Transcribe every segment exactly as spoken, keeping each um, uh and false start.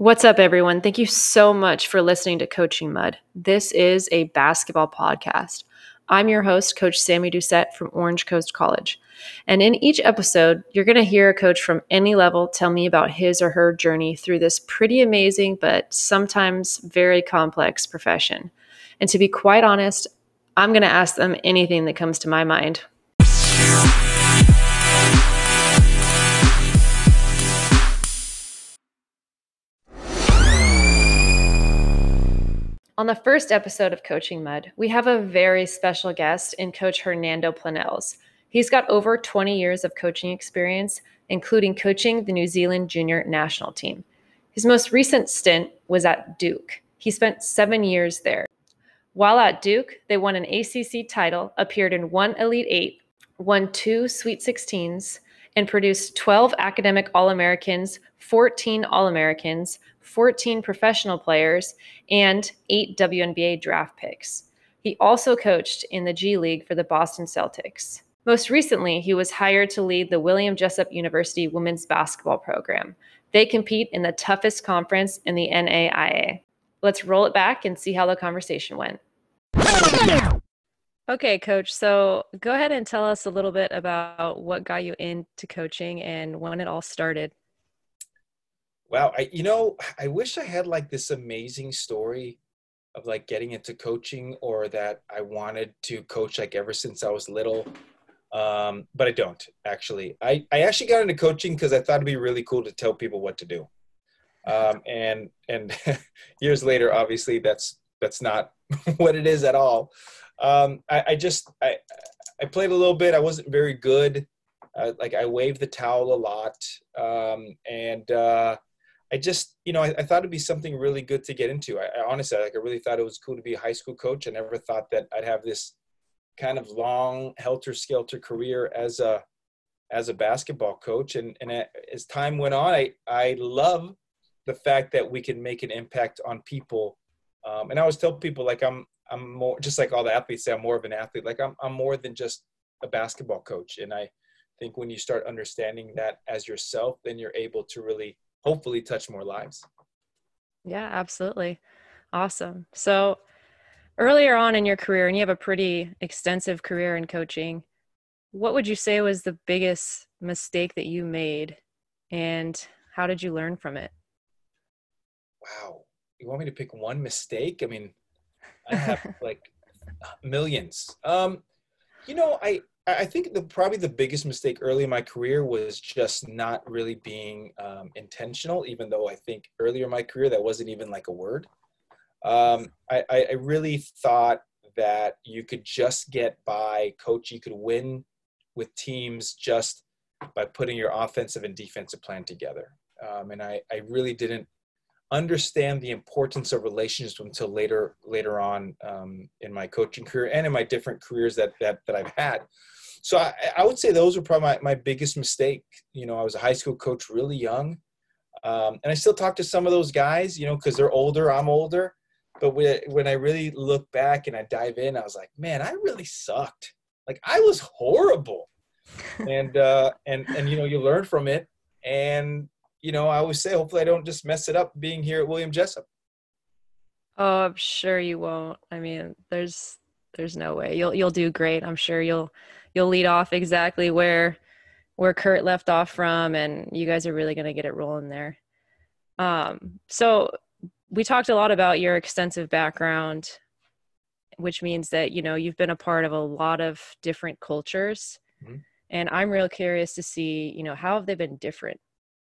What's up, everyone? Thank you so much for listening to Coaching Mud. This is a basketball podcast. I'm your host, Coach Sammy Doucette from Orange Coast College. And in each episode, you're going to hear a coach from any level tell me about his or her journey through this pretty amazing, but sometimes very complex profession. And to be quite honest, I'm going to ask them anything that comes to my mind. On the first episode of Coaching Mud, we have a very special guest in Coach Hernando Planells. He's got over twenty years of coaching experience, including coaching the New Zealand junior national team. His most recent stint was at Duke. He spent seven years there. While at Duke, they won an A C C title, appeared in one Elite Eight, won two Sweet sixteens, and produced twelve academic All-Americans, fourteen All-Americans, fourteen professional players, and eight W N B A draft picks. He also coached in the G League for the Boston Celtics. Most recently, he was hired to lead the William Jessup University women's basketball program. They compete in the toughest conference in the N A I A. Let's roll it back and see how the conversation went. Okay, Coach, so go ahead and tell us a little bit about what got you into coaching and when it all started. Wow, I, you know, I wish I had like this amazing story of like getting into coaching, or that I wanted to coach like ever since I was little. Um, but I don't actually. I, I actually got into coaching because I thought it'd be really cool to tell people what to do. Um, and and years later, obviously, that's that's not what it is at all. Um, I, I just I I played a little bit. I wasn't very good. Uh, like I waved the towel a lot, um, and uh, I just you know I, I thought it'd be something really good to get into. I, I honestly like I really thought it was cool to be a high school coach. I never thought that I'd have this kind of long helter-skelter career as a as a basketball coach. And and as time went on, I I love the fact that we can make an impact on people. Um, and I always tell people like I'm I'm more, just like all the athletes say, I'm more of an athlete. Like I'm, I'm more than just a basketball coach. And I think when you start understanding that as yourself, then you're able to really, hopefully touch more lives. Yeah, absolutely. Awesome. So earlier on in your career, and you have a pretty extensive career in coaching, what would you say was the biggest mistake that you made, and how did you learn from it? Wow. You want me to pick one mistake? I mean, I have like millions. Um, you know, I, I think the probably the biggest mistake early in my career was just not really being um, intentional, even though I think earlier in my career that wasn't even like a word. Um, I, I really thought that you could just get by coach. You could win with teams just by putting your offensive and defensive plan together. Um, and I, I really didn't understand the importance of relationships until later later on um, in my coaching career and in my different careers that that, that I've had. So I, I would say those were probably my, my biggest mistake. You know, I was a high school coach really young. Um, and I still talk to some of those guys, you know, because they're older, I'm older. But when, when I really look back and I dive in, I was like, man, I really sucked. Like I was horrible. and, uh, and, and, you know, you learn from it. And, you know, I always say, hopefully I don't just mess it up being here at William Jessup. Oh, I'm sure you won't. I mean, there's there's no way. You'll you'll do great. I'm sure you'll you'll lead off exactly where where Kurt left off from, and you guys are really going to get it rolling there. Um, so we talked a lot about your extensive background, which means that, you know, you've been a part of a lot of different cultures. Mm-hmm. And I'm real curious to see, you know, how have they been different?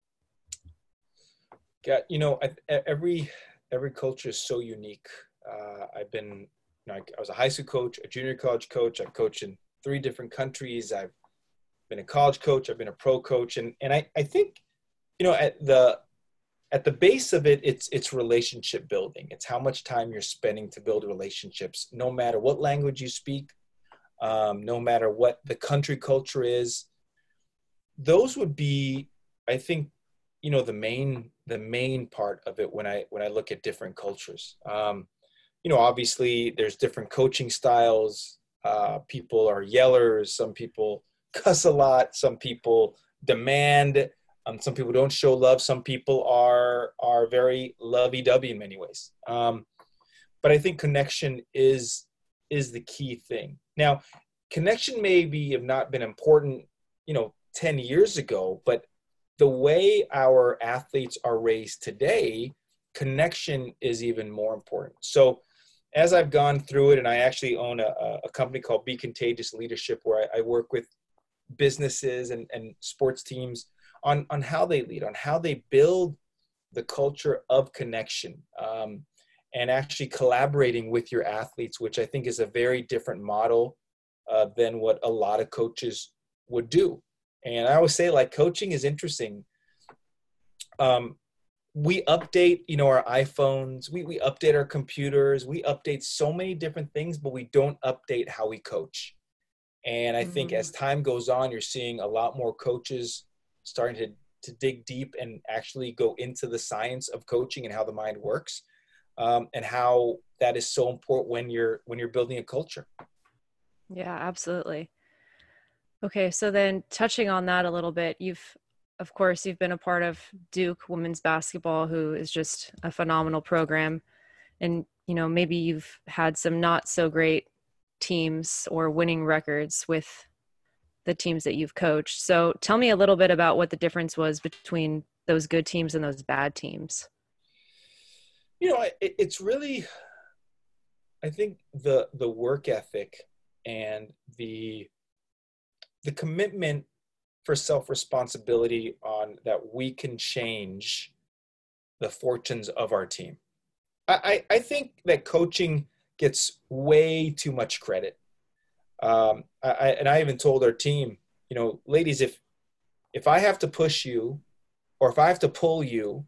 Yeah, you know, every every culture is so unique. Uh, I've been, you know, I was a high school coach, a junior college coach. I've coached in three different countries. I've been a college coach. I've been a pro coach, and and I, I think, you know, at the at the base of it, it's it's relationship building. It's how much time you're spending to build relationships, no matter what language you speak, um, no matter what the country culture is. Those would be, I think, you know, the main the main part of it when I when I look at different cultures. Um, you know, obviously there's different coaching styles. Uh, people are yellers. Some people cuss a lot. Some people demand Um, some people don't show love. Some people are are very lovey-dovey in many ways. Um, but I think connection is is the key thing. Now, connection maybe have not been important, you know, ten years ago, but the way our athletes are raised today, connection is even more important. So as I've gone through it, and I actually own a, a company called Be Contagious Leadership, where I, I work with businesses and, and sports teams on, on how they lead, on how they build the culture of connection, um, and actually collaborating with your athletes, which I think is a very different model uh, than what a lot of coaches would do. And I always say, like, coaching is interesting. Um, we update, you know, our iPhones, we, we update our computers, we update so many different things, but we don't update how we coach. And I mm-hmm. think as time goes on, you're seeing a lot more coaches starting to, to dig deep and actually go into the science of coaching and how the mind works, um, and how that is so important when you're, when you're building a culture. Yeah, absolutely. Okay, so then touching on that a little bit, you've, of course, you've been a part of Duke women's basketball, who is just a phenomenal program. And, you know, maybe you've had some not so great teams or winning records with the teams that you've coached. So tell me a little bit about what the difference was between those good teams and those bad teams. You know, it, it's really, I think the the work ethic and the the commitment for self-responsibility on that we can change the fortunes of our team. I, I, I think that coaching gets way too much credit. Um, I, and I even told our team, you know, ladies, if if I have to push you or if I have to pull you,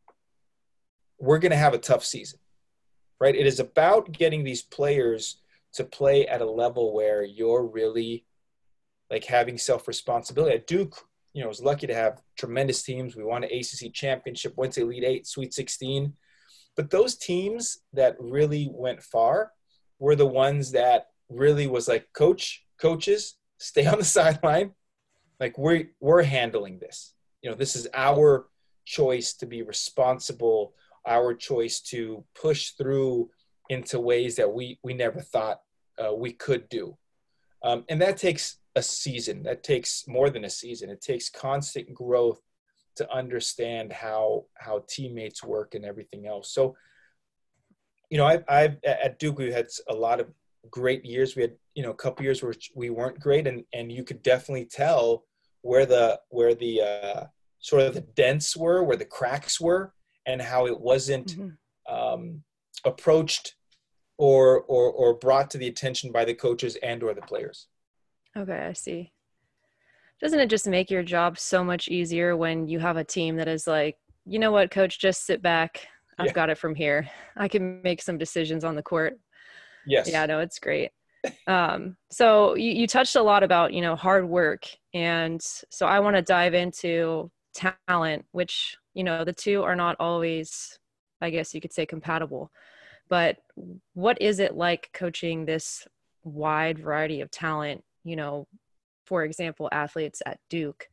we're going to have a tough season, right? It is about getting these players to play at a level where you're really like having self-responsibility. At Duke, you know, I was lucky to have tremendous teams. We won an A C C championship, went to Elite Eight, Sweet sixteen. But those teams that really went far were the ones that really was like, coach, coaches, stay on the sideline. Like, we're, we're handling this. You know, this is our choice to be responsible, our choice to push through into ways that we, we never thought uh, we could do. Um, and that takes a season. That takes more than a season. It takes constant growth to understand how how teammates work and everything else. So, you know, I've, I've at Duke, we had a lot of great years. We had, you know, a couple years where we weren't great, and and you could definitely tell where the where the uh, sort of the dents were, where the cracks were, and how it wasn't mm-hmm. um, approached or or or brought to the attention by the coaches and or the players. Okay, I see. Doesn't it just make your job so much easier when you have a team that is like, you know what, coach, just sit back. I've yeah. got it from here. I can make some decisions on the court. Yes. Yeah, no, it's great. Um, so you, you touched a lot about, you know, hard work. And so I want to dive into talent, which, you know, the two are not always, I guess you could say, compatible. But what is it like coaching this wide variety of talent, you know, for example, athletes at Duke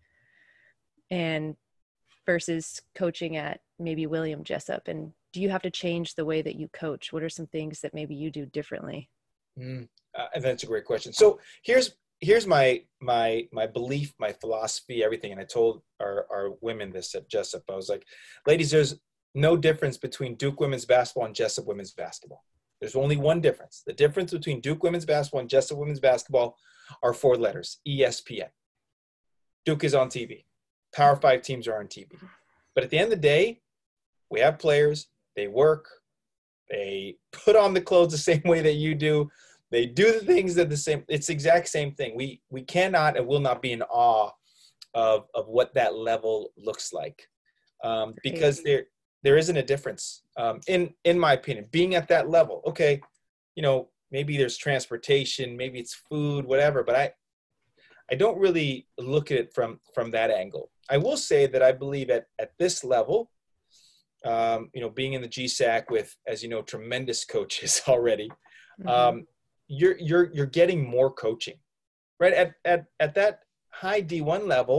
and versus coaching at maybe William Jessup? And do you have to change the way that you coach? What are some things that maybe you do differently? Mm, uh, that's a great question. So here's, here's my, my, my belief, my philosophy, everything. And I told our, our women this at Jessup. I was like, ladies, there's no difference between Duke women's basketball and Jessup women's basketball. There's only one difference. The difference between Duke women's basketball and Jessup women's basketball are four letters, E S P N. Duke is on T V. Power five teams are on T V. But at the end of the day, we have players, they work, they put on the clothes the same way that you do. They do the things that the same, it's the exact same thing. We we cannot and will not be in awe of, of what that level looks like. Um, because there there isn't a difference, um, in, in my opinion, being at that level. Okay, you know, maybe there's transportation, maybe it's food, whatever, but I, I don't really look at it from, from that angle. I will say that I believe at, at this level, um, you know, being in the G S A C with, as you know, tremendous coaches already, mm-hmm. um, you're, you're, you're getting more coaching, right? At, at, at that high D one level,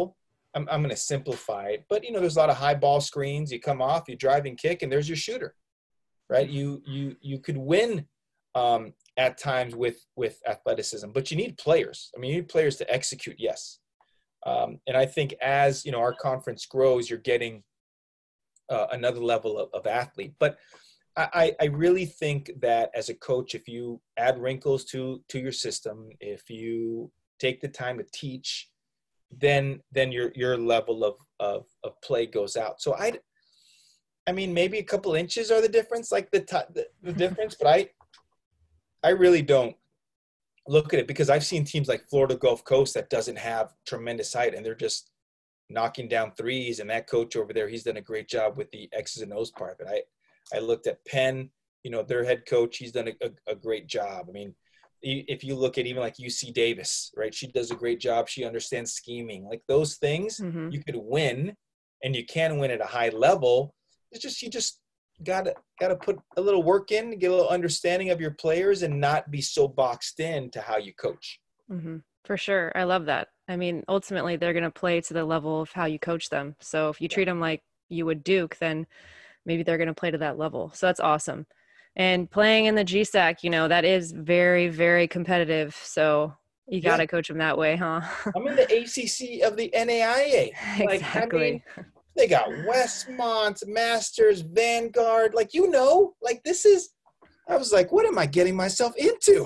I'm, I'm going to simplify it, but you know, there's a lot of high ball screens. You come off, you drive and kick, and there's your shooter, right? You, you, you could win um, at times with, with athleticism, but you need players. I mean, you need players to execute. Yes. Um, and I think as, you know, our conference grows, you're getting uh, another level of, of athlete, but I, I really think that as a coach, if you add wrinkles to, to your system, if you take the time to teach, then, then your, your level of, of, of play goes out. So I, I mean, maybe a couple inches are the difference, like the, t- the, the difference, but I, I really don't look at it because I've seen teams like Florida Gulf Coast that doesn't have tremendous height and they're just knocking down threes. And that coach over there, he's done a great job with the X's and O's part of it. I, I looked at Penn, you know, their head coach, he's done a, a, a great job. I mean, if you look at even like U C Davis, right, she does a great job. She understands scheming. Like those things, mm-hmm. you could win, and you can win at a high level. It's just, you just gotta gotta put a little work in, get a little understanding of your players, and not be so boxed in to how you coach. Mm-hmm. For sure. I love that. I mean, ultimately, they're going to play to the level of how you coach them. So if you treat them like you would Duke, then maybe they're going to play to that level. So that's awesome. And playing in the G S A C, you know, that is very, very competitive. So you got to yeah. coach them that way, huh? I'm in the A C C of the N A I A. Like, exactly. I mean, they got Westmont, Masters, Vanguard. Like, you know, like this is, I was like, what am I getting myself into?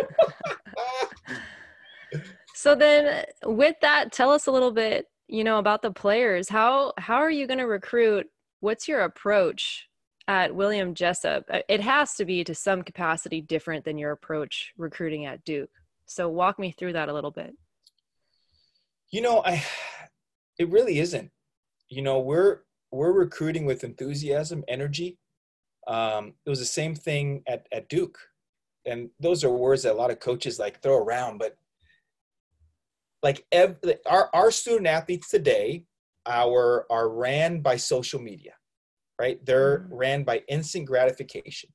So then with that, tell us a little bit, you know, about the players. How, how are you going to recruit? What's your approach at William Jessup? It has to be to some capacity different than your approach recruiting at Duke. So walk me through that a little bit. You know, I, it really isn't. You know, we're, we're recruiting with enthusiasm, energy. Um, it was the same thing at, at Duke. And those are words that a lot of coaches like throw around, but like ev- our, our student athletes today our, are ran by social media, right? They're mm-hmm. ran by instant gratification.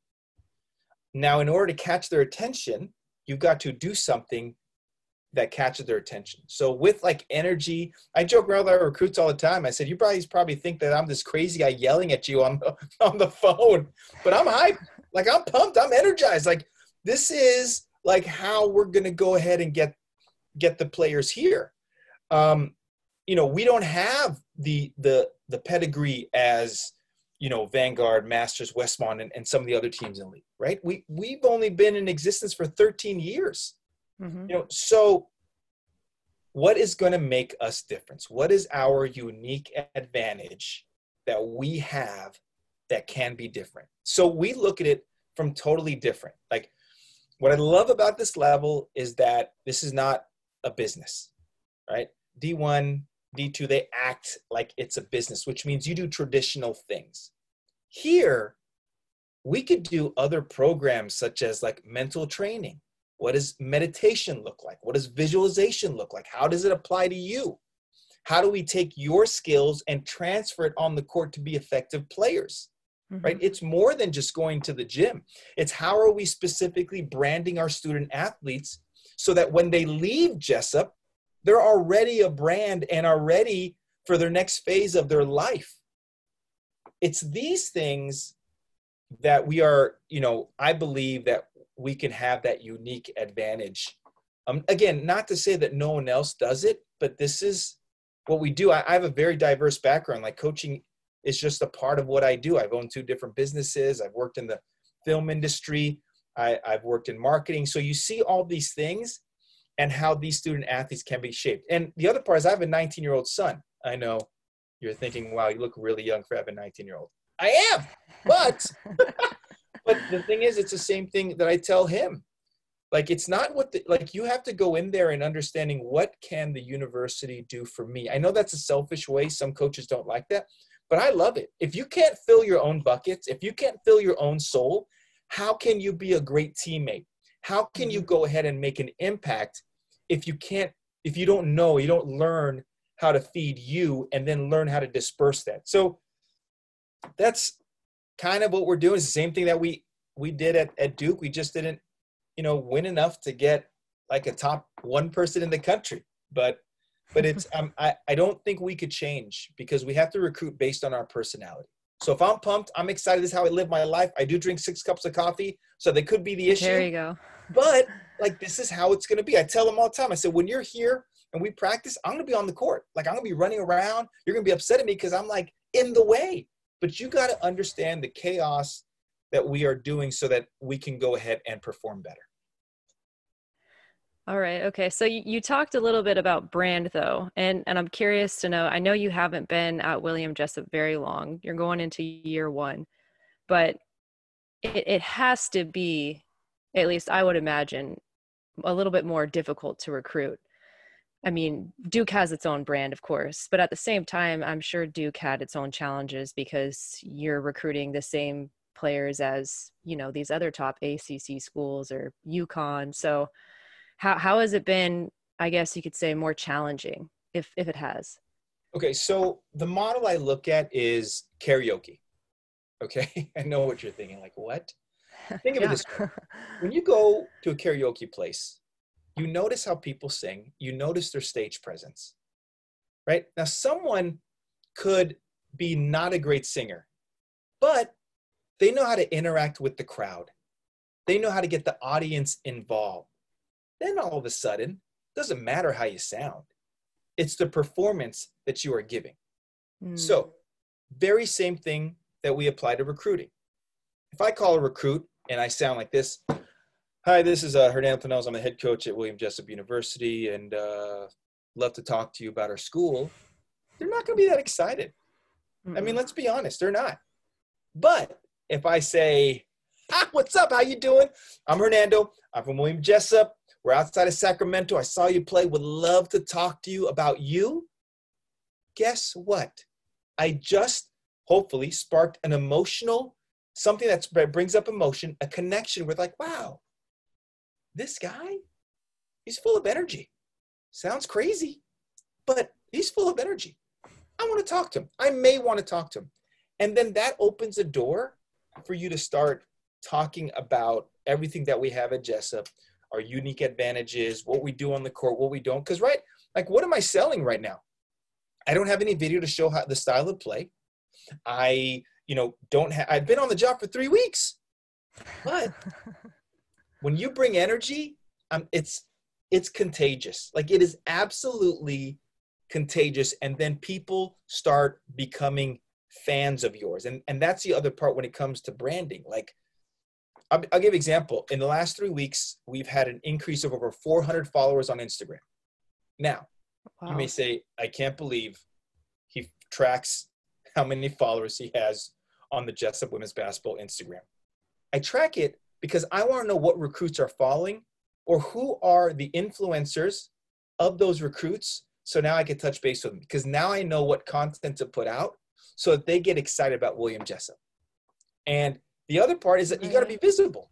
Now, in order to catch their attention, you've got to do something that catches their attention. So with like energy, I joke around with our recruits all the time. I said, you probably probably think that I'm this crazy guy yelling at you on the, on the phone, but I'm hyped. Like I'm pumped. I'm energized. Like this is like how we're going to go ahead and get, get the players here. Um, you know, we don't have the, the, the pedigree as, you know, Vanguard, Masters, Westmont, and, and some of the other teams in the league, right? We, we've only been in existence for thirteen years. Mm-hmm. You know, so what is going to make us different? What is our unique advantage that we have that can be different? So we look at it from totally different. Like what I love about this level is that this is not a business, right? D one, D two, they act like it's a business, which means you do traditional things. Here, we could do other programs such as like mental training. What does meditation look like? What does visualization look like? How does it apply to you? How do we take your skills and transfer it on the court to be effective players, mm-hmm. right? It's more than just going to the gym. It's how are we specifically branding our student athletes so that when they leave Jessup, they're already a brand and are ready for their next phase of their life. It's these things that we are, you know, I believe that we can have that unique advantage. Um, again, not to say that no one else does it, but this is what we do. I, I have a very diverse background. Like coaching is just a part of what I do. I've owned two different businesses. I've worked in the film industry. I, I've worked in marketing. So you see all these things and how these student athletes can be shaped. And the other part is I have a nineteen-year-old son. I know you're thinking, wow, you look really young for having a nineteen-year-old. I am, but but the thing is, it's the same thing that I tell him. Like, it's not what the, like you have to go in there and understanding what can the university do for me. I know that's a selfish way. Some coaches don't like that, but I love it. If you can't fill your own buckets, if you can't fill your own soul, how can you be a great teammate? How can you go ahead and make an impact if you can't, if you don't know, you don't learn how to feed you and then learn how to disperse that. So that's kind of what we're doing. It's the same thing that we, we did at, at Duke. We just didn't, you know, win enough to get like a top one person in the country. But but it's um, I, I don't think we could change because we have to recruit based on our personality. So if I'm pumped, I'm excited. This is how I live my life. I do drink six cups of coffee, so they could be the issue. There you go. But like, this is how it's going to be. I tell them all the time. I said, when you're here and we practice, I'm going to be on the court. Like, I'm going to be running around. You're going to be upset at me because I'm like in the way. But you got to understand the chaos that we are doing so that we can go ahead and perform better. All right. Okay. So you, you talked a little bit about brand though, and, and I'm curious to know, I know you haven't been at William Jessup very long. You're going into year one, but it, it has to be, at least I would imagine, a little bit more difficult to recruit. I mean, Duke has its own brand, of course, but at the same time, I'm sure Duke had its own challenges because you're recruiting the same players as, you know, these other top A C C schools or UConn. So how how has it been, I guess you could say, more challenging, if if it has? Okay, so the model I look at is karaoke. Okay, I know what you're thinking, like, what? Think of Yeah. it this way. When you go to a karaoke place, you notice how people sing, you notice their stage presence, right? Now, someone could be not a great singer, but they know how to interact with the crowd. They know how to get the audience involved. Then all of a sudden, it doesn't matter how you sound. It's the performance that you are giving. Mm. So, very same thing that we apply to recruiting. If I call a recruit and I sound like this, hi, this is uh, Hernando Planels. I'm the head coach at William Jessup University and uh, love to talk to you about our school. They're not going to be that excited. Mm-mm. I mean, let's be honest, they're not. But if I say, ah, what's up? How you doing? I'm Hernando. I'm from William Jessup. We're outside of Sacramento. I saw you play. Would love to talk to you about you. Guess what? I just hopefully sparked an emotional, something that brings up emotion, a connection with like, wow, this guy, he's full of energy. Sounds crazy, but he's full of energy. I want to talk to him. I may want to talk to him. And then that opens a door for you to start talking about everything that we have at Jessup, our unique advantages, what we do on the court, what we don't. Because, right, like, what am I selling right now? I don't have any video to show how the style of play. I, you know, don't have, I've been on the job for three weeks. But when you bring energy, um, it's, it's contagious. Like, it is absolutely contagious. And then people start becoming fans of yours. And, and that's the other part when it comes to branding. Like, I'll, I'll give an example. In the last three weeks, we've had an increase of over four hundred followers on Instagram. Now, wow. You may say, I can't believe he tracks how many followers he has on the Jessup Women's Basketball Instagram. I track it because I want to know what recruits are following or who are the influencers of those recruits. So now I can touch base with them because now I know what content to put out so that they get excited about William Jessup. And the other part is that you got to be visible.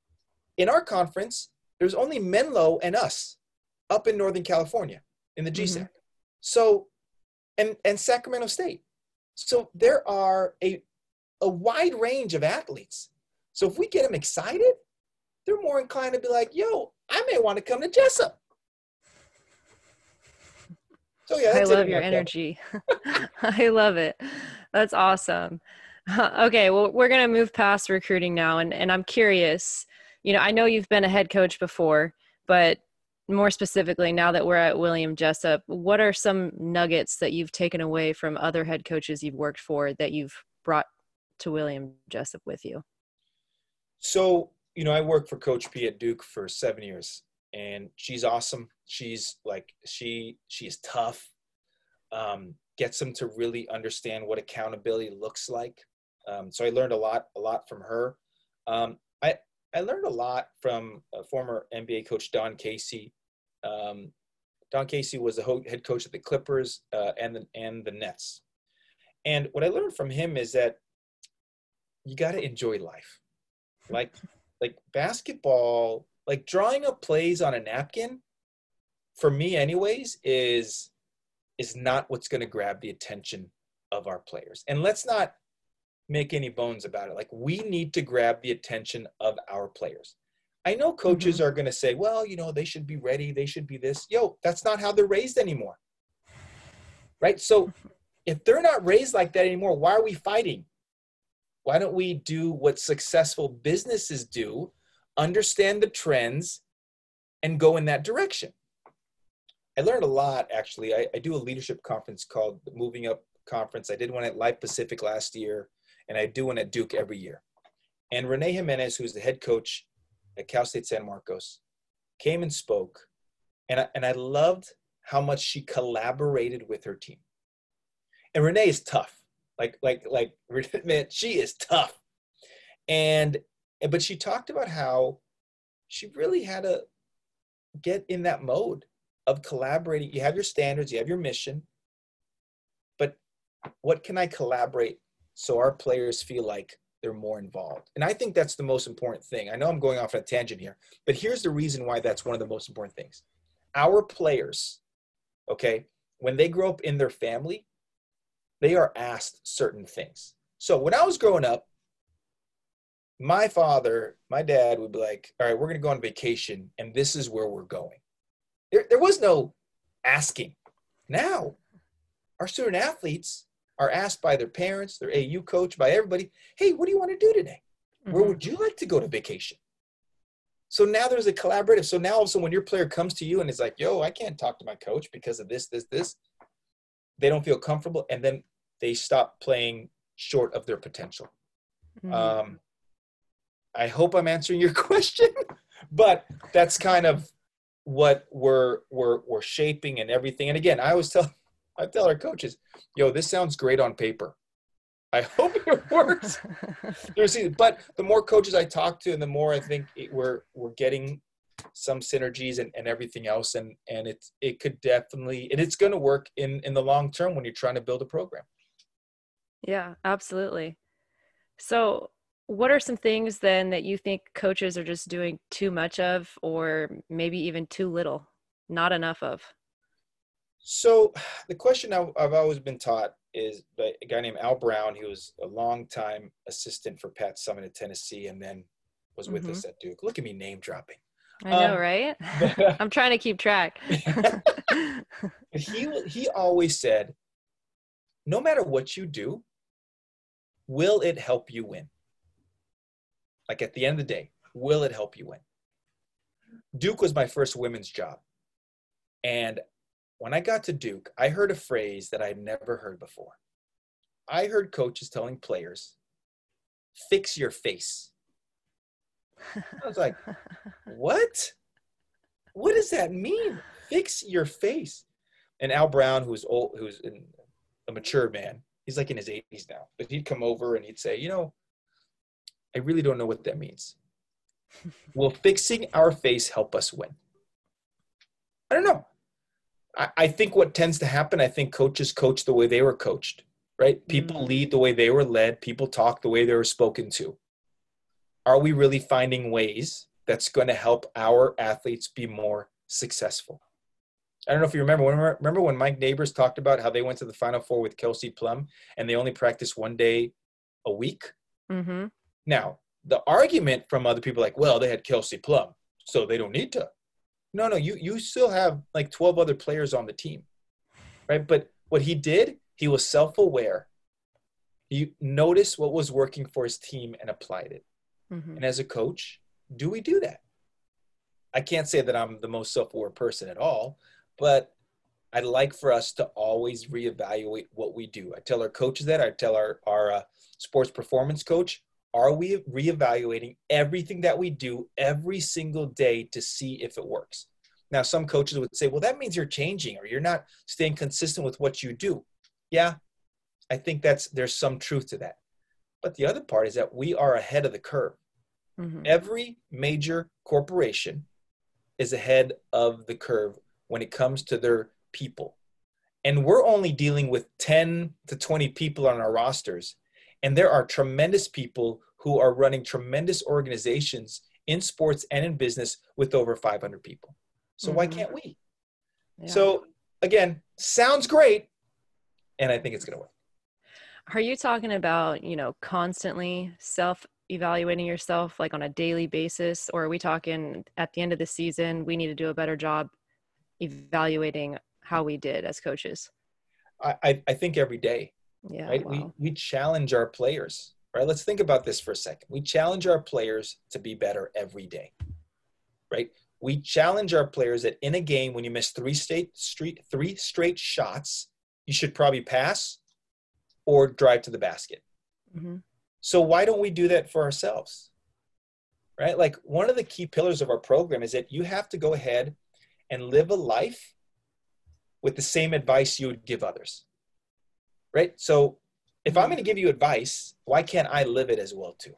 In our conference, there's only Menlo and us up in Northern California in the G SAC. Mm-hmm. So, and, and Sacramento State. So there are a, a wide range of athletes. So if we get them excited, they're more inclined to be like, yo, I may want to come to Jessup. So yeah, I love your energy. I love it. That's awesome. Okay, well, we're going to move past recruiting now. And, and I'm curious, you know, I know you've been a head coach before, but more specifically, now that we're at William Jessup, what are some nuggets that you've taken away from other head coaches you've worked for that you've brought to William Jessup with you? So, you know, I worked for Coach P at Duke for seven years, and she's awesome. She's like, she, she is tough, um, gets them to really understand what accountability looks like. Um, so I learned a lot, a lot from her. Um, I, I learned a lot from a former N B A coach, Don Casey. Um, Don Casey was the head coach of the Clippers uh, and, the, and the Nets. And what I learned from him is that you got to enjoy life. Like, like basketball, like drawing up plays on a napkin, for me anyways, is, is not what's going to grab the attention of our players. And let's not make any bones about it. Like, we need to grab the attention of our players. I know coaches mm-hmm. are going to say, well, you know, they should be ready. They should be this. Yo, that's not how they're raised anymore. right? So if they're not raised like that anymore, why are we fighting? Why don't we do what successful businesses do, understand the trends, and go in that direction? I learned a lot, actually. I, I do a leadership conference called the Moving Up Conference. I did one at Life Pacific last year, and I do one at Duke every year. And Renee Jimenez, who's the head coach at Cal State San Marcos, came and spoke. And I, and I loved how much she collaborated with her team. And Renee is tough. Like, like, like, man, she is tough. And, but she talked about how she really had to get in that mode of collaborating. You have your standards, you have your mission, but what can I collaborate so our players feel like they're more involved? And I think that's the most important thing. I know I'm going off on a tangent here, but here's the reason why that's one of the most important things. Our players, okay, when they grow up in their family, they are asked certain things. So when I was growing up, my father, my dad would be like, all right, we're going to go on vacation, and this is where we're going. There, there was no asking. Now, our student athletes are asked by their parents, their A U coach, by everybody, hey, what do you want to do today? Mm-hmm. Where would you like to go to vacation? So now there's a collaborative. So now also when your player comes to you and is like, yo, I can't talk to my coach because of this, this, this, they don't feel comfortable, and then they stop playing short of their potential. Mm-hmm. Um, I hope I'm answering your question, but that's kind of what we're we're we're shaping and everything. And again, I always tell I tell our coaches, yo, this sounds great on paper. I hope it works. But the more coaches I talk to, and the more I think it, we're we're getting some synergies and, and everything else, and and it's it could definitely, and it's going to work in in the long term when you're trying to build a program. Yeah, absolutely. So what are some things then that you think coaches are just doing too much of, or maybe even too little, not enough of? So the question I've, I've always been taught is by a guy named Al Brown. He was a longtime assistant for Pat Summitt at Tennessee, and then was with mm-hmm. us at Duke. Look at me name dropping. I know, um, right? But, I'm trying to keep track. But he he always said, no matter what you do, will it help you win? Like at the end of the day, will it help you win? Duke was my first women's job. And when I got to Duke, I heard a phrase that I'd never heard before. I heard coaches telling players, fix your face. I was like, what? What does that mean? Fix your face. And Al Brown, who's old, who's in, a mature man, he's like in his eighties now, but he'd come over and he'd say, you know, I really don't know what that means. Will fixing our face help us win? I don't know. I, I think what tends to happen, I think coaches coach the way they were coached, right? People mm. lead the way they were led. People talk the way they were spoken to. Are we really finding ways that's going to help our athletes be more successful? I don't know if you remember. Remember when Mike Neighbors talked about how they went to the Final Four with Kelsey Plum and they only practiced one day a week? Mm-hmm. Now, the argument from other people like, well, they had Kelsey Plum, so they don't need to. No, no, you you still have like twelve other players on the team, right? But what he did, he was self-aware. He noticed what was working for his team and applied it. Mm-hmm. And as a coach, do we do that? I can't say that I'm the most self-aware person at all, but I'd like for us to always reevaluate what we do. I tell our coaches that. I tell our, our uh, sports performance coach, are we reevaluating everything that we do every single day to see if it works? Now, some coaches would say, well, that means you're changing or you're not staying consistent with what you do. Yeah, I think that's there's some truth to that. But the other part is that we are ahead of the curve. Mm-hmm. Every major corporation is ahead of the curve when it comes to their people. And we're only dealing with ten to twenty people on our rosters. And there are tremendous people who are running tremendous organizations in sports and in business with over five hundred people. So mm-hmm. why can't we? Yeah. So again, sounds great. And I think it's going to work. Are you talking about, you know, constantly self-evaluating yourself like on a daily basis? Or are we talking at the end of the season, we need to do a better job evaluating how we did as coaches? I, I I think every day, Yeah, right? We wow. we challenge our players, right? Let's think about this for a second. We challenge our players to be better every day, right? We challenge our players that in a game, when you miss three straight street three straight shots, you should probably pass or drive to the basket. Hmm. So why don't we do that for ourselves, right? Like one of the key pillars of our program is that you have to go ahead and live a life with the same advice you would give others, right? So if I'm Hmm. going to give you advice, why can't I live it as well too?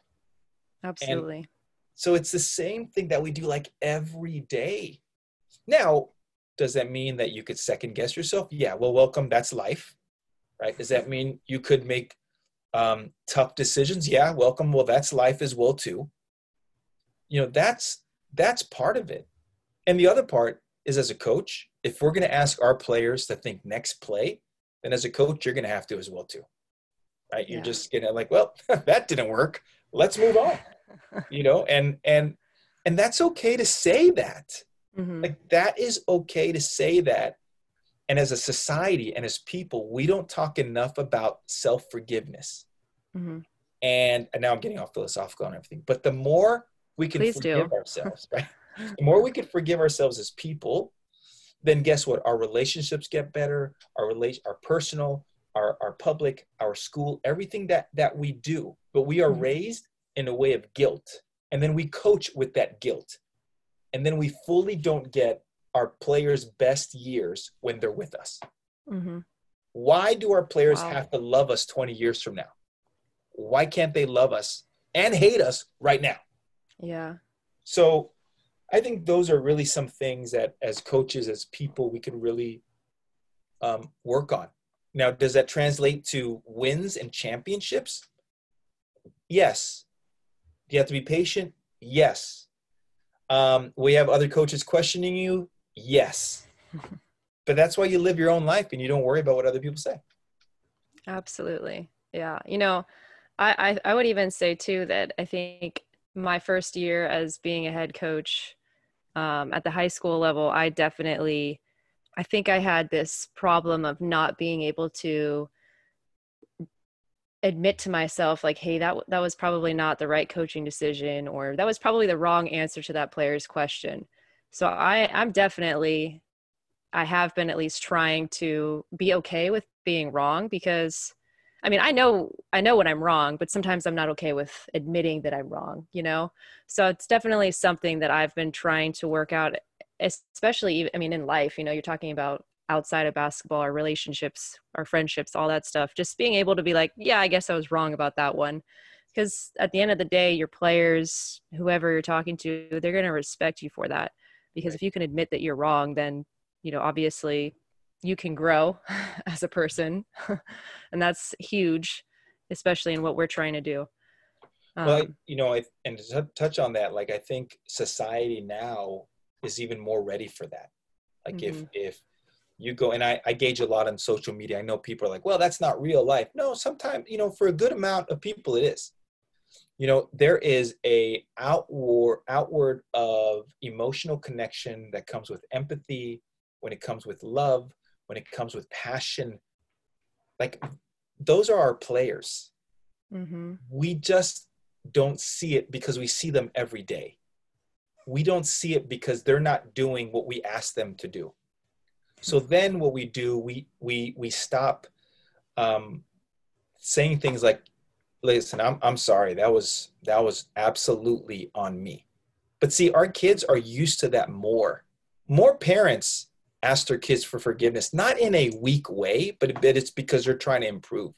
And Absolutely. so it's the same thing that we do like every day. Now, does that mean that you could second guess yourself? Yeah, well, welcome. That's life, right? Does that mean you could make um, tough decisions? Yeah, welcome. Well, that's life as well too. You know, that's that's part of it. And the other part is as a coach, if we're going to ask our players to think next play, then as a coach, you're going to have to as well too, right? You're Yeah. just going to like, well, that didn't work. Let's move on, you know, and and and that's okay to say that. Hmm. Like that is okay to say that. And as a society and as people, we don't talk enough about self-forgiveness. Hmm. And, and now I'm getting all philosophical and everything, but the more we can Please forgive do. ourselves, right? The more we can forgive ourselves as people, then guess what? Our relationships get better, our relation, our personal, our, our public, our school, everything that, that we do, but we are Hmm. raised in a way of guilt. And then we coach with that guilt. And then we fully don't get our players' best years when they're with us. Hmm. Why do our players Wow. have to love us twenty years from now? Why can't they love us and hate us right now? Yeah. So I think those are really some things that as coaches, as people, we can really um, work on. Now, does that translate to wins and championships? Yes. Do you have to be patient? Yes. Um, we have other coaches questioning you? Yes. But that's why you live your own life and you don't worry about what other people say. Absolutely. Yeah. You know, I, I I would even say too that I think my first year as being a head coach um, at the high school level, I definitely I think I had this problem of not being able to admit to myself like, hey, that that was probably not the right coaching decision, or that was probably the wrong answer to that player's question. So I I'm definitely I have been at least trying to be okay with being wrong because I mean, I know I know when I'm wrong, but sometimes I'm not okay with admitting that I'm wrong, you know? So it's definitely something that I've been trying to work out, especially I mean in life, you know, you're talking about outside of basketball, our relationships, our friendships, all that stuff. Just being able to be like, yeah, I guess I was wrong about that one. Because at the end of the day, your players, whoever you're talking to, they're going to respect you for that. Because Right. if you can admit that you're wrong, then you know, obviously you can grow as a person. And that's huge, especially in what we're trying to do. Well, I, Um, you know, I, and to t- touch on that, like I think society now is even more ready for that. Like if mm-hmm, if you go and I, I gauge a lot on social media. I know people are like, well, that's not real life. No, sometimes, you know, for a good amount of people it is. You know, there is a outward outward of emotional connection that comes with empathy, when it comes with love, when it comes with passion. Like those are our players. mm-hmm, We just don't see it because we see them every day. We don't see it because they're not doing what we ask them to do. So then what we do, we we we stop um, saying things like, listen, I'm I'm sorry, that was that was absolutely on me. But see, our kids are used to that more. More parents ask their kids for forgiveness, not in a weak way, but, but it's because they're trying to improve.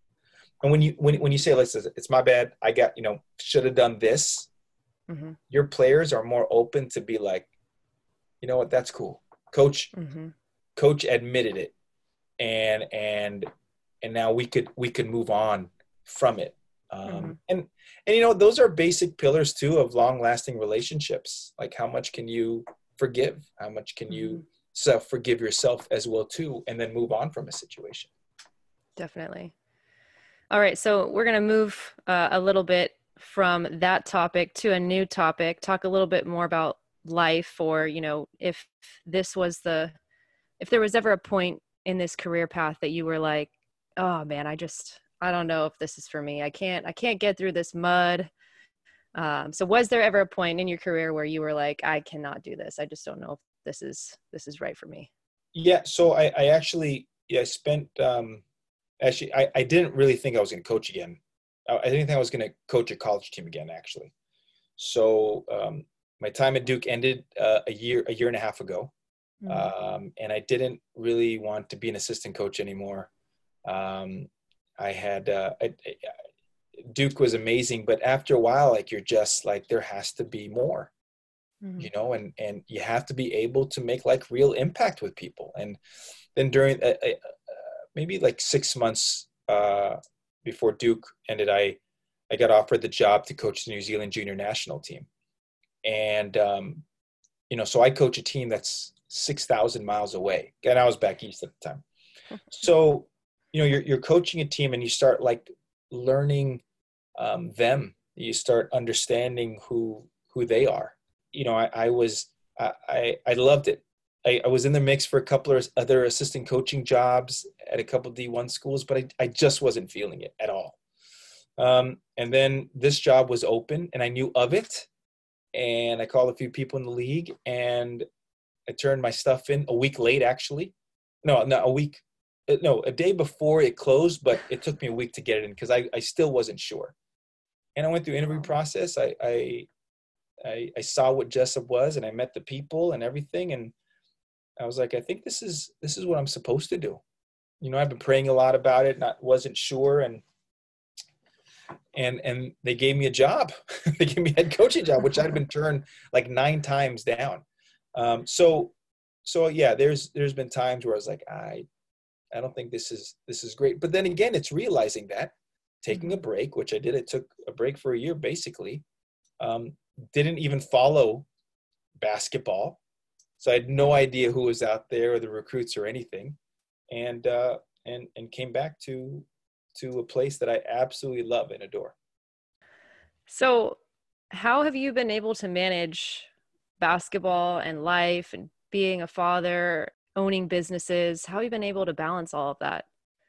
And when you when when you say, listen, it's my bad, I got, you know, should have done this, mm-hmm, your players are more open to be like, you know what, that's cool. Coach, mm-hmm, coach admitted it. And and and now we could we could move on from it. mm-hmm. Um, and and you know, those are basic pillars too of long lasting relationships. Like how much can you forgive? How much can Mm-hmm. you self forgive yourself as well too, and then move on from a situation. Definitely. All right, so we're going to move uh, a little bit from that topic to a new topic, talk a little bit more about life, or, you know, if this was the, if there was ever a point in this career path that you were like, oh man, I just, I don't know if this is for me. I can't, I can't get through this mud. Um, so was there ever a point in your career where you were like, I cannot do this. I just don't know if this is, this is right for me. Yeah. So I, I actually, yeah, I spent, um, actually, I, I didn't really think I was going to coach again. I, I didn't think I was going to coach a college team again, actually. So um, my time at Duke ended uh, a year, a year and a half ago. Mm-hmm. Um, and I didn't really want to be an assistant coach anymore. Um, I had, uh, I, I, Duke was amazing, but after a while, like, you're just like, there has to be more, mm-hmm. you know, and, and you have to be able to make like real impact with people. And then during uh, uh, maybe like six months uh, before Duke ended, I, I got offered the job to coach the New Zealand junior national team. And, um, you know, so I coach a team that's six thousand miles away. And I was back east at the time. So, you know, you're, you're coaching a team and you start like learning um, them. You start understanding who, who they are. You know, I, I was, I, I, I loved it. I, I was in the mix for a couple of other assistant coaching jobs at a couple of D one schools, but I, I just wasn't feeling it at all. Um, and then this job was open and I knew of it. And I called a few people in the league and I turned my stuff in a week late, actually. No, no, a week. No, a day before it closed, but it took me a week to get it in because I, I still wasn't sure. And I went through interview process. I, I, I, I saw what Jessup was and I met the people and everything. And I was like, I think this is, this is what I'm supposed to do. You know, I've been praying a lot about it, not, wasn't sure. And, and, and they gave me a job. They gave me a head coaching job, which I'd been turned like nine times down. Um, so, so yeah, there's, there's been times where I was like, I, I don't think this is, this is great. But then again, it's realizing that, taking a break, which I did. I took a break for a year, basically. Um, didn't even follow basketball. So I had no idea who was out there or the recruits or anything. And, uh, and, and came back to, to a place that I absolutely love and adore. So how have you been able to manage basketball and life and being a father, owning businesses? How have you been able to balance all of that?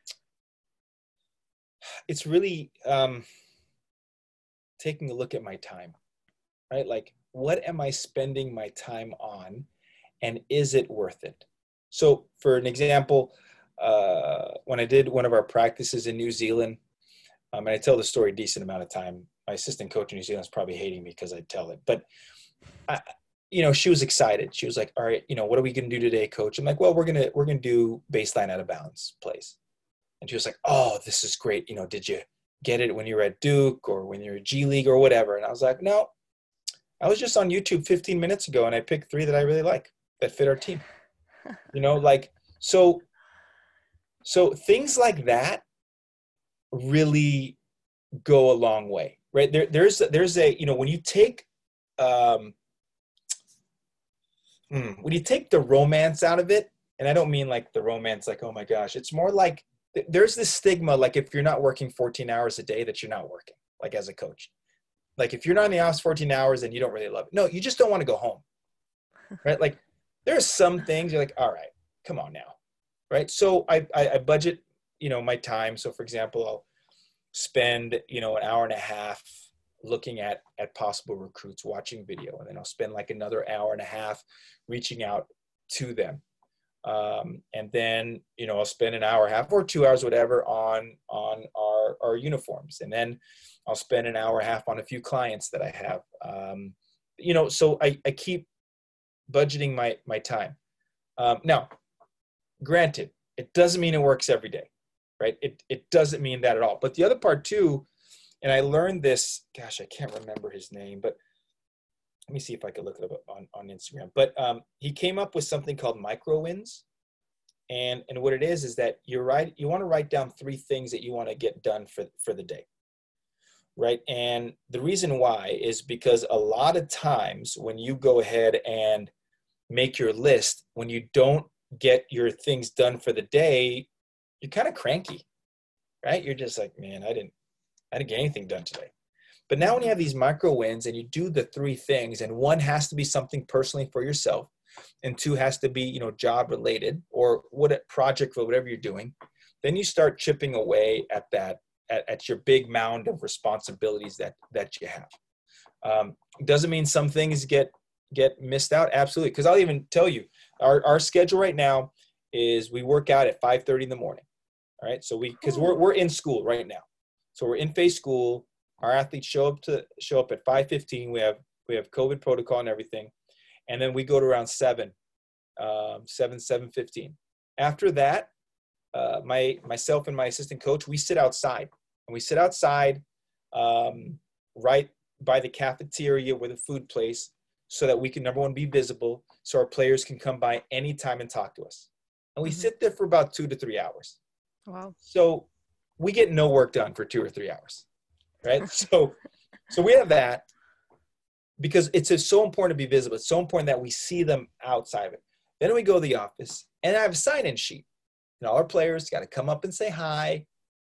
It's really um, taking a look at my time, right? Like, what am I spending my time on, and is it worth it? So for an example, uh, when I did one of our practices in New Zealand, um, and I tell the story a decent amount of time, my assistant coach in New Zealand is probably hating me because I tell it, but I, you know, she was excited. She was like, all right, you know, what are we going to do today, coach? I'm like, well, we're going to, we're going to do baseline out of bounds plays. And she was like, oh, this is great. You know, did you get it when you were at Duke or when you were G League or whatever? And I was like, no, I was just on YouTube fifteen minutes ago and I picked three that I really like that fit our team. You know, like, so, so things like that really go a long way, right? There, there's, there's a, you know, when you take, um, when you take the romance out of it, and I don't mean like the romance, like, oh my gosh, it's more like there's this stigma, like if you're not working fourteen hours a day, that you're not working, like as a coach. Like if you're not in the office fourteen hours and you don't really love it. No, you just don't want to go home, right? Like there are some things you're like, all right, come on now, right? So I, I, I budget, you know, my time. So for example, I'll spend, you know, an hour and a half looking at, at possible recruits, watching video, and then I'll spend like another hour and a half reaching out to them. Um, and then, you know, I'll spend an hour, half or two hours, whatever, on, on our, our uniforms. And then I'll spend an hour and a half on a few clients that I have. Um, you know, so I, I keep budgeting my, my time. Um, now, granted, it doesn't mean it works every day, right? It, it doesn't mean that at all. But the other part too, and I learned this, gosh, I can't remember his name, but let me see if I could look it up on, on Instagram. But um, he came up with something called micro wins. And, and what it is, is that you're right. You want to write down three things that you want to get done for, for the day. Right. And the reason why is because a lot of times when you go ahead and make your list, when you don't get your things done for the day, you're kind of cranky, right? You're just like, man, I didn't, I didn't get anything done today. But now when you have these micro wins and you do the three things, and one has to be something personally for yourself, and two has to be, you know, job related or what project or whatever you're doing, then you start chipping away at that, at, at your big mound of responsibilities that, that you have. Um, doesn't mean some things get, get missed out. Absolutely. Cause I'll even tell you our, our schedule right now is we work out at five thirty in the morning. All right. So we, cause we're, we're in school right now. So we're in phase school. Our athletes show up to show up at five fifteen. We have, we have COVID protocol and everything. And then we go to around seven, um, seven, seven fifteen. After that, uh, my, myself and my assistant coach, we sit outside and we sit outside, um, right by the cafeteria where the food place, so that we can, number one, be visible. So our players can come by anytime and talk to us. And we mm-hmm. sit there for about two to three hours. Wow. So we get no work done for two or three hours. Right. So, so we have that because it's just so important to be visible. It's so important that we see them outside of it. Then we go to the office and I have a sign-in sheet. And all our players got to come up and say hi,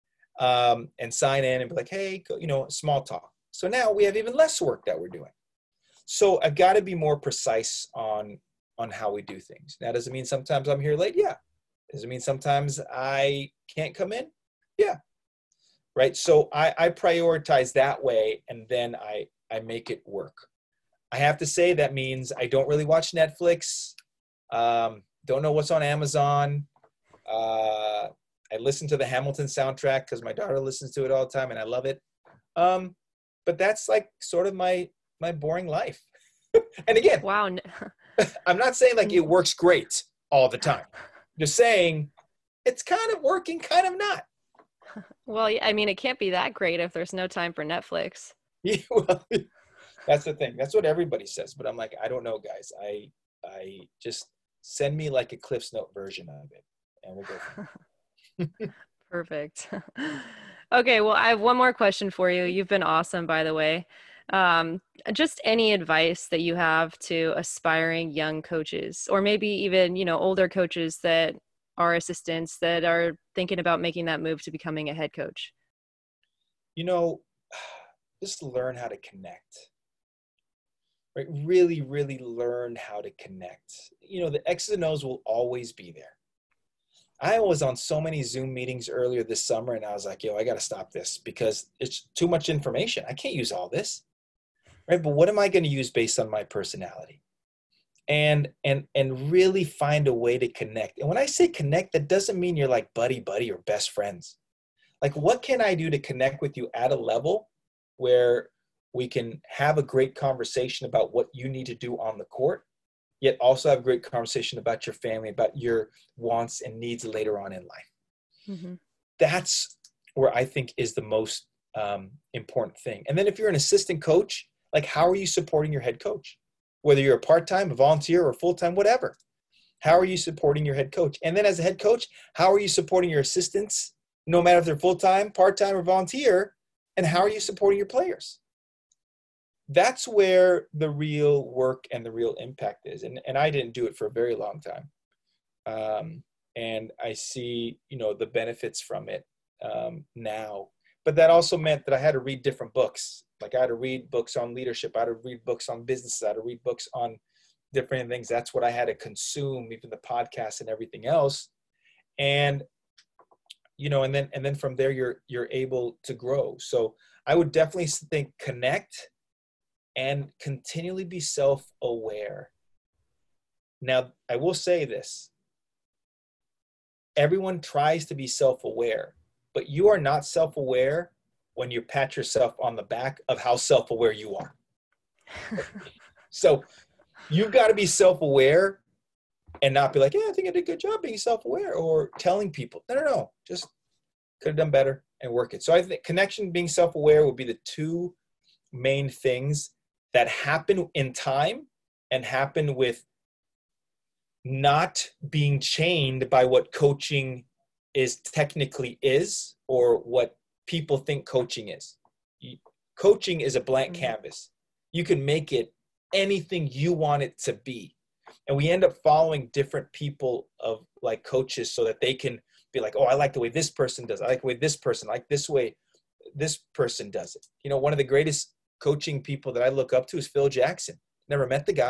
um, and sign in and be like, hey, you know, small talk. So now we have even less work that we're doing. So I've got to be more precise on, on how we do things. Now, does it mean sometimes I'm here late? Yeah. Does it mean sometimes I can't come in? Yeah. Right. So I, I prioritize that way and then I, I make it work. I have to say that means I don't really watch Netflix. Um, don't know what's on Amazon. Uh, I listen to the Hamilton soundtrack because my daughter listens to it all the time and I love it. Um, but that's like sort of my, my boring life. And again, wow. I'm not saying like it works great all the time. Just saying it's kind of working, kind of not. Well, I mean, it can't be that great if there's no time for Netflix. Yeah, well, that's the thing. That's what everybody says. But I'm like, I don't know, guys. I I just send me like a Cliff's Note version of it, and we'll go from there. Perfect. Okay, well, I have one more question for you. You've been awesome, by the way. Um, just any advice that you have to aspiring young coaches, or maybe even, you know, older coaches that are assistants that are thinking about making that move to becoming a head coach? You know, just learn how to connect, right? Really, really learn how to connect. You know, the X's and O's will always be there. I was on so many Zoom meetings earlier this summer and I was like, yo, I got to stop this because it's too much information. I can't use all this, right? But what am I going to use based on my personality? And, and, and really find a way to connect. And when I say connect, that doesn't mean you're like buddy, buddy, or best friends. Like, what can I do to connect with you at a level where we can have a great conversation about what you need to do on the court, yet also have a great conversation about your family, about your wants and needs later on in life. Mm-hmm. That's where I think is the most um, important thing. And then if you're an assistant coach, like, how are you supporting your head coach? Whether you're a part-time, a volunteer, or full-time, whatever. How are you supporting your head coach? And then as a head coach, how are you supporting your assistants, no matter if they're full-time, part-time, or volunteer? And how are you supporting your players? That's where the real work and the real impact is. And, and I didn't do it for a very long time. Um, and I see, you know, the benefits from it um, now. But that also meant that I had to read different books. Like, I had to read books on leadership. I had to read books on business. I had to read books on different things. That's what I had to consume, even the podcasts and everything else. And, you know, and then, and then from there, you're, you're able to grow. So I would definitely think connect and continually be self-aware. Now, I will say this. Everyone tries to be self-aware, but you are not self-aware when you pat yourself on the back of how self-aware you are. So you've got to be self-aware and not be like, yeah, I think I did a good job being self-aware, or telling people, no, no, no, just could have done better and work it. So I think connection, being self-aware would be the two main things that happen in time and happen with not being chained by what coaching is technically is, or what people think coaching is. Coaching is a blank mm-hmm. canvas. You can make it anything you want it to be. And we end up following different people of like coaches so that they can be like, oh, I like the way this person does. I like the way this person, I like this way this person does it. You know, one of the greatest coaching people that I look up to is Phil Jackson. Never met the guy,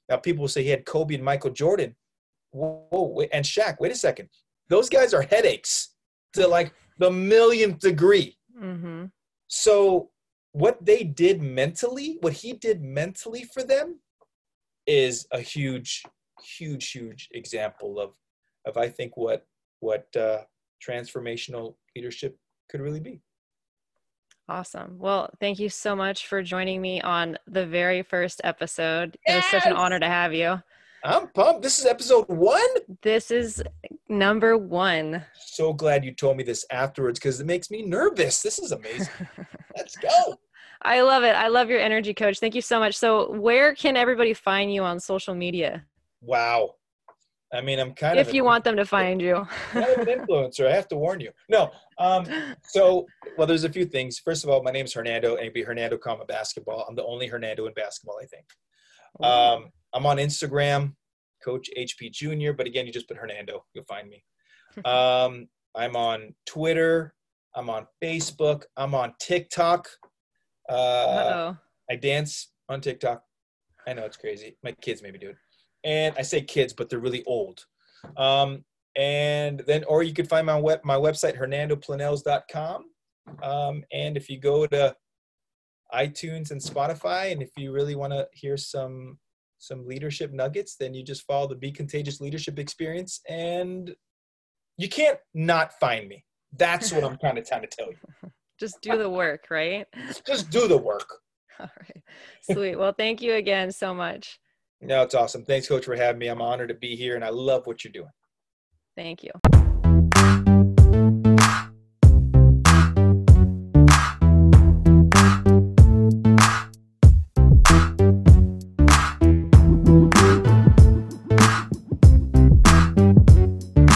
Now people will say he had Kobe and Michael Jordan. Whoa, whoa wait, and Shaq. Wait a second. Those guys are headaches to like the millionth degree. Mm-hmm. So what they did mentally, what he did mentally for them is a huge, huge, huge example of, of I think what, what uh, transformational leadership could really be. Awesome. Well, thank you so much for joining me on the very first episode. Yes! It was such an honor to have you. I'm pumped. This is episode one. This is number one. So glad you told me this afterwards because it makes me nervous. This is amazing. Let's go. I love it. I love your energy, Coach. Thank you so much. So where can everybody find you on social media? Wow. I mean, I'm kind if of If you want them to find you. kind of an influencer. I have to warn you. No. Um, so, well, there's a few things. First of all, my name is Hernando, and it'd be Hernando, comma, basketball. I'm the only Hernando in basketball, I think. Um, I'm on Instagram, Coach H P Junior, but again, you just put Hernando, you'll find me. Um, I'm on Twitter. I'm on Facebook. I'm on TikTok. Uh, Uh-oh. I dance on TikTok. I know it's crazy. My kids maybe do it. And I say kids, but they're really old. Um, and then, or you could find my web, my website, hernando planels dot com. Um, and if you go to iTunes and Spotify, and if you really want to hear some some leadership nuggets, then you just follow the Be Contagious Leadership Experience, and you can't not find me. That's what I'm kind of trying to tell you. Just do the work, right? Just do the work. All right. Sweet. Well, thank you again so much. No, it's awesome. Thanks, Coach, for having me. I'm honored to be here, and I love what you're doing. Thank you.